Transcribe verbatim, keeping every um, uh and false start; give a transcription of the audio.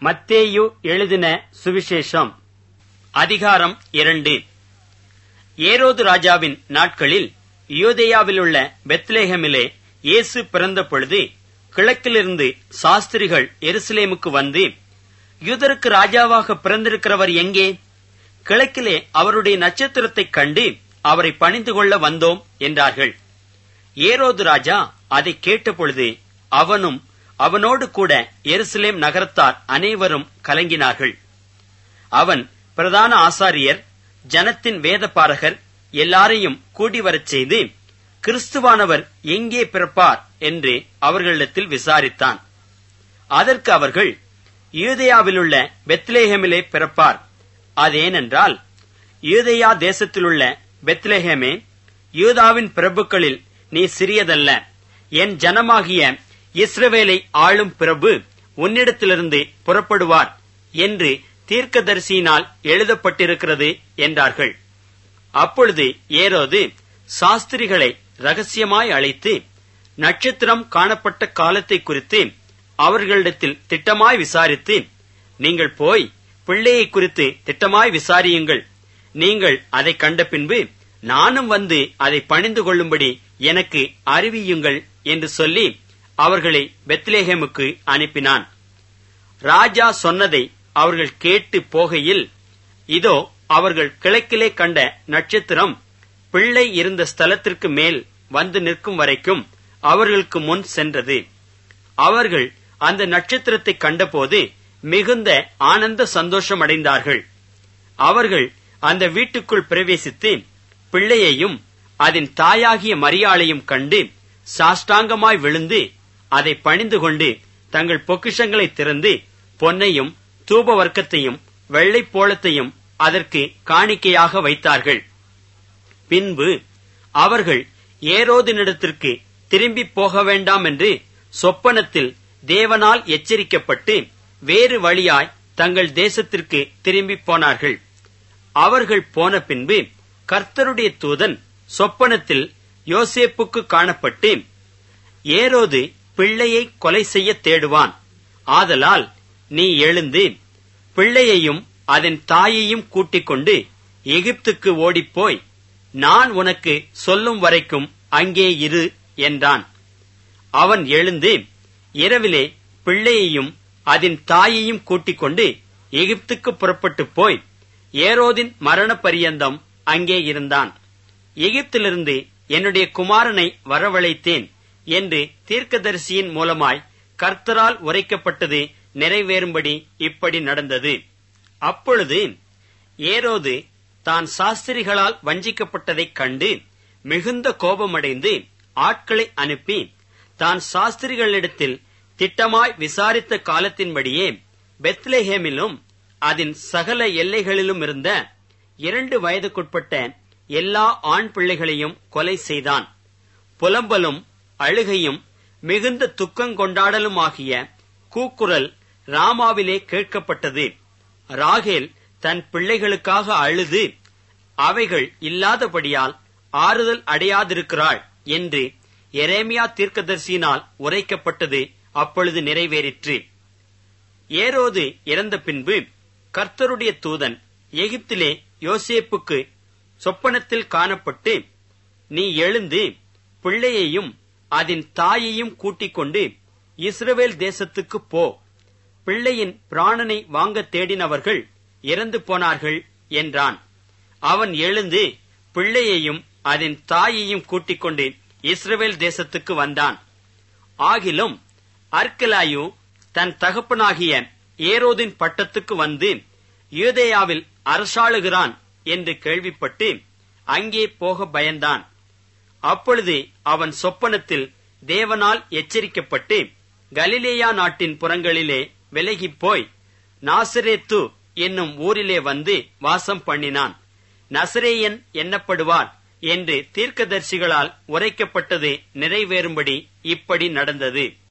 மத்தேயு எழுதின சுவிசேஷம் அதிகாரம் இரண்டு. ஏரோது ராஜாவின் நாட்களில் யூதேயாவிலுள்ள பெத்லெகேமிலே இயேசு பிறந்த பொழுது கிழக்கிலிருந்து சாஸ்திரிகள் எருசலேமுக்கு வந்து, யூதருக்கு ராஜாவாக பிறந்திருக்கிறவர் எங்கே? கிழக்கிலே அவருடைய நட்சத்திரத்தைக் கண்டு அவரை பணிந்து கொள்ள வந்தோம் என்றார்கள். ஏரோது ராஜா அதை கேட்டபொழுது அவனும் அவனோடு கூட எருசலேம் நகரத்தார் அனைவரும் கலங்கினார்கள். அவன் பிரதான ஆசாரியர், ஜனத்தின் வேதபாரகர் எல்லாரையும் கூடி வரச் செய்து, கிறிஸ்துவானவர் எங்கே பிறப்பார் என்று அவர்களிடத்தில் விசாரித்தான். அதற்கு அவர்கள், யூதேயாவிலுள்ள பெத்லெகேமிலே பிறப்பார். அதேனென்றால், யூதேயா தேசத்திலுள்ள பெத்லெகேமே, யூதாவின் பிரபுக்களில் நீ சிறியதல்ல. என் ஜனமாகிய இஸ்ரவேலை ஆளும் பிரபு உன்னிடத்திலிருந்து புறப்படுவார் என்று தீர்க்கதரிசியினால் எழுதப்பட்டிருக்கிறது என்றார்கள். அப்பொழுது ஏரோது சாஸ்திரிகளை ரகசியமாய் அழைத்து, நட்சத்திரம் காணப்பட்ட காலத்தை குறித்து அவர்களிடத்தில் திட்டமாய் விசாரித்து, நீங்கள் போய் பிள்ளையை குறித்து திட்டமாய் விசாரியுங்கள். நீங்கள் அதை கண்ட பின்பு நானும் வந்து அதை பணிந்து கொள்ளும்படி எனக்கு அறிவியுங்கள் என்று சொல்லி அவர்களை பெத்லெகேமுக்கு அனுப்பினான். ராஜா சொன்னதை அவர்கள் கேட்டு போகையில், இதோ அவர்கள் கிழக்கிலே கண்ட நட்சத்திரம் பிள்ளை இருந்த ஸ்தலத்திற்கு மேல் வந்து நிற்கும் வரைக்கும் அவர்களுக்கு முன் சென்றது. அவர்கள் அந்த நட்சத்திரத்தை கண்டபோது மிகுந்த ஆனந்த சந்தோஷம் அடைந்தார்கள். அவர்கள் அந்த வீட்டுக்குள் பிரவேசித்து பிள்ளையையும் அதன் தாயாகிய மரியாளையும் கண்டு சாஷ்டாங்கமாய் விழுந்து அதை பணிந்து கொண்டு தங்கள் பொக்கிஷங்களை திறந்து பொன்னையும் தூப வர்க்கத்தையும் வெள்ளை போளத்தையும் அதற்கு காணிக்கையாக வைத்தார்கள். பின்பு அவர்கள் ஏரோதினிடத்திற்கு திரும்பி போக வேண்டாம் என்று சொப்பனத்தில் தேவனால் எச்சரிக்கப்பட்டு வேறு வழியாய் தங்கள் தேசத்திற்கு திரும்பி போனார்கள். அவர்கள் போன பின்பு கர்த்தருடைய தூதன் சொப்பனத்தில் யோசேப்புக்கு காணப்பட்டு, ஏரோது பிள்ளையை கொலை செய்ய தேடுவான். ஆதலால் நீ எழுந்து பிள்ளையையும் அதன் தாயையும் கூட்டிக் கொண்டு எகிப்துக்கு ஓடிப்போய் நான் உனக்கு சொல்லும் வரைக்கும் அங்கே இரு என்றான். அவன் எழுந்து இரவிலே பிள்ளையையும் அதன் தாயையும் கூட்டிக் கொண்டு எகிப்துக்கு புறப்பட்டு போய் ஏரோதின் மரண பரியந்தம் அங்கே இருந்தான். எகிப்திலிருந்து என்னுடைய குமாரனை வரவழைத்தேன் என்று தீர்க்கதரிசியின் மூலமாய் கர்த்தரால் உரைக்கப்பட்டது நிறைவேறும்படி இப்படி நடந்தது. அப்பொழுது ஏரோது தான் சாஸ்திரிகளால் வஞ்சிக்கப்பட்டதைக் கண்டு மிகுந்த கோபமடைந்து ஆட்களை அனுப்பி, தான் சாஸ்திரிகளிடத்தில் திட்டமாய் விசாரித்த காலத்தின்படியே பெத்லெகேமிலும் அதன் சகல எல்லைகளிலும் இருந்த இரண்டு வயதுக்குட்பட்ட எல்லா ஆண் பிள்ளைகளையும் கொலை செய்தான். புலம்பலும் அழுகையும் மிகுந்த துக்கங்கொண்டாடலுமாகிய கூக்குரல் ராமாவிலே கேட்கப்பட்டது. ராகேல் தன் பிள்ளைகளுக்காக அழுது அவைகள் இல்லாதபடியால் ஆறுதல் அடையாதிருக்கிறாள் என்று எரேமியா தீர்க்கதரிசியினால் உரைக்கப்பட்டது அப்பொழுது நிறைவேறிற்று. ஏரோது இறந்த பின்பு கர்த்தருடைய தூதன் எகிப்திலே யோசேப்புக்கு சொப்பனத்தில் காணப்பட்டு, நீ எழுந்து பிள்ளையையும் அதன் தாயையும் கூட்டிக் கொண்டு இஸ்ரவேல் தேசத்துக்கு போ. பிள்ளையின் பிராணனை வாங்க தேடினவர்கள் இறந்து போனார்கள் என்றான். அவன் எழுந்து பிள்ளையையும் அதன் தாயையும் கூட்டிக் கொண்டு இஸ்ரவேல் தேசத்துக்கு வந்தான். ஆகிலும் அர்க்கெலாயு தன் தகப்பனாகிய ஏரோதின் பட்டத்துக்கு வந்து யூதேயாவில் அரசாளுகிறான் என்று கேள்விப்பட்டு அங்கே போக பயந்தான். அப்பொழுது அவன் சொப்பனத்தில் தேவனால் எச்சரிக்கப்பட்டு கலிலேயா நாட்டின் புறங்களிலே விலகிப் போய் நாசரேத்து என்னும் ஊரிலே வந்து வாசம் பண்ணினான். நசரேயன் எண்ணப்படுவார் என்று தீர்க்கதரிசிகளால் உரைக்கப்பட்டது நிறைவேறும்படி இப்படி நடந்தது.